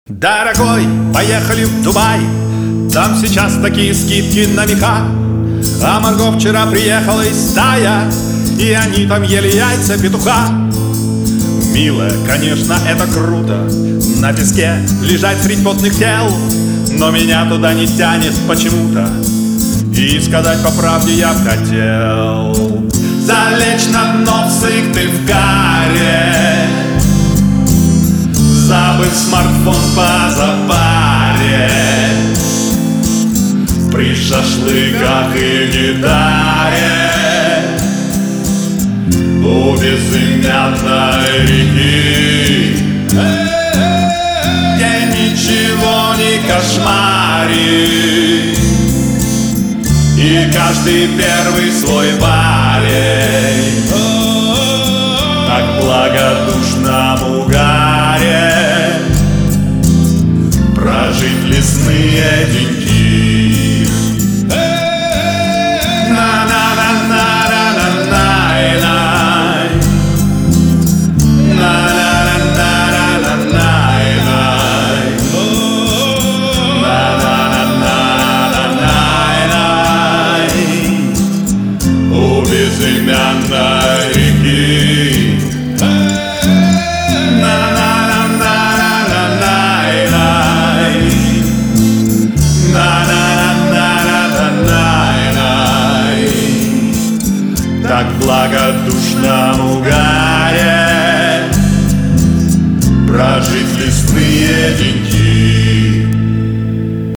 Дорогой, поехали в Дубай, там сейчас такие скидки на меха. А Марго вчера приехала из Тая, и они там ели яйца петуха. Милая, конечно, это круто, на песке лежать средь потных тел, но меня туда не тянет почему-то, и сказать по правде я б хотел залечь на дно в Сыктывкаре, забыв смартфон по запаре, при шашлыках и гитаре у безымянной реки, где ничего не кошмарит, и каждый первый свой парень так благодушному гаре прожить лесные деньги. Безымянной реки, так благодушно